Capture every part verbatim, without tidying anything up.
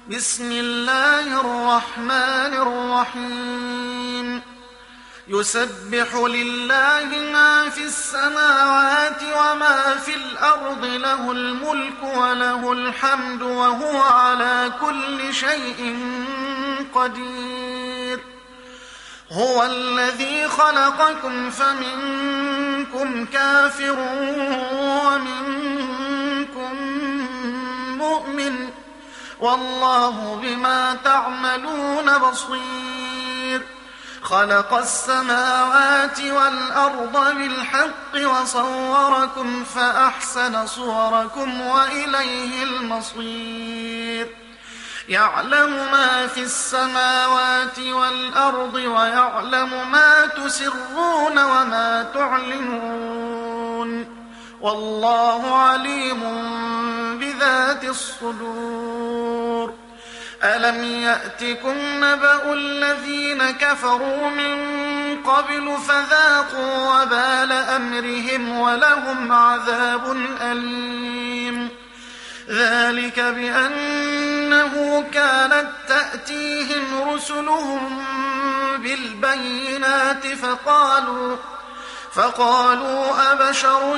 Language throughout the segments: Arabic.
بسم الله الرحمن الرحيم يسبح لله ما في السماوات وما في الأرض له الملك وله الحمد وهو على كل شيء قدير هو الذي خلقكم فمنكم كافر ومنكم مؤمن والله بما تعملون بصير خلق السماوات والأرض بالحق وصوركم فأحسن صوركم وإليه المصير يعلم ما في السماوات والأرض ويعلم ما تسرون وما تعلنون والله عليم بذات الصدور ألم يأتكم نبأ الذين كفروا من قبل فذاقوا وبال أمرهم ولهم عذاب أليم ذلك بأنه كانت تأتيهم رسلهم بالبينات فقالوا فقالوا أبشر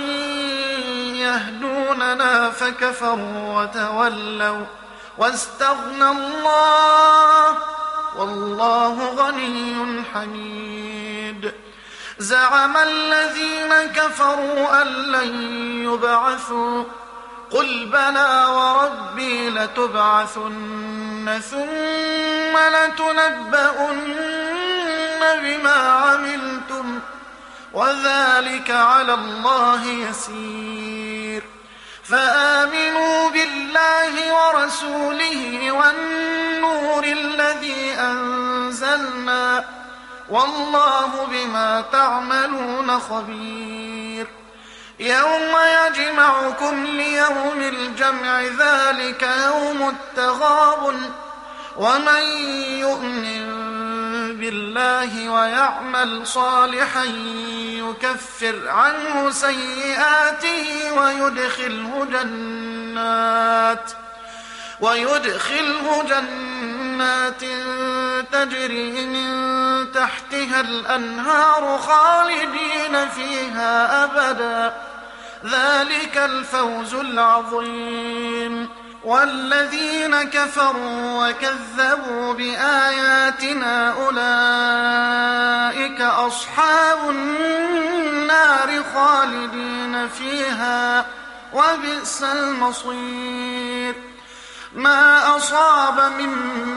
يهدوننا فكفروا وتولوا واستغنى الله والله غني حميد زعم الذين كفروا أن لن يبعثوا قل بلى وربي لتبعثن ثم لتنبؤن بما عملتم وذلك على الله يسير فآمنوا بالله ورسوله والنور الذي أنزلنا والله بما تعملون خبير يوم يجمعكم ليوم الجمع ذلك يوم التغابن ومن يؤمن بالله ويعمل صالحا يكفر عنه سيئاته ويدخله جنات ويدخله جنات تجري من تحتها الأنهار خالدين فيها أبدا ذلك الفوز العظيم والذين كفروا وكذبوا بآياتنا أولئك أصحاب النار خالدين فيها وبئس المصير ما أصاب من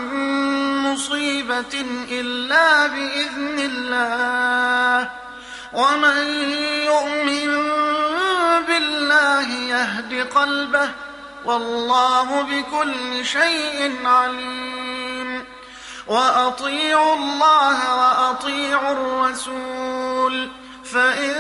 مصيبة إلا بإذن الله ومن يؤمن بالله يهد قلبه والله بكل شيء عليم وأطيعوا الله وأطيعوا الرسول فإن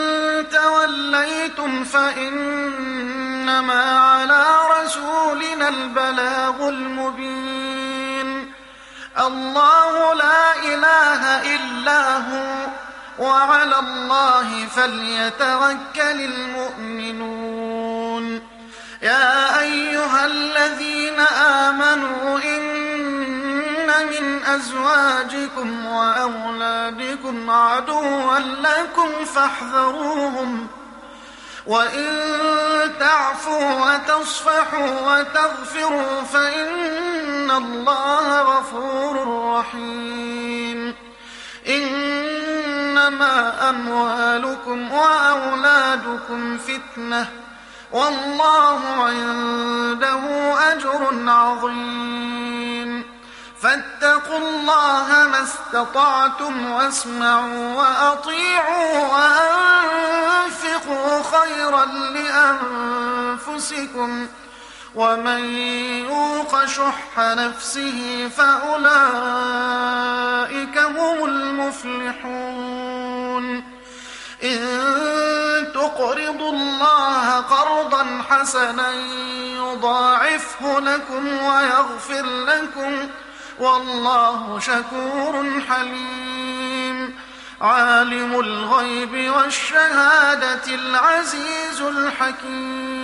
توليتم فإنما على رسولنا البلاغ المبين الله لا إله إلا هو وعلى الله فليتوكل المؤمنون يا أيها الذين آمنوا إن من أزواجكم وأولادكم عدوا لكم فاحذروهم وإن تعفوا وتصفحوا وتغفروا فإن الله غفور رحيم إنما أموالكم وأولادكم فتنة والله عنده أجر عظيم فاتقوا الله ما استطعتم واسمعوا وأطيعوا وأنفقوا خيرا لأنفسكم ومن يوق شح نفسه فأولئك هم المفلحون إن تقرضوا الله قرضا حسنا يضاعفه لكم ويغفر لكم والله شكور حليم عالم الغيب والشهادة العزيز الحكيم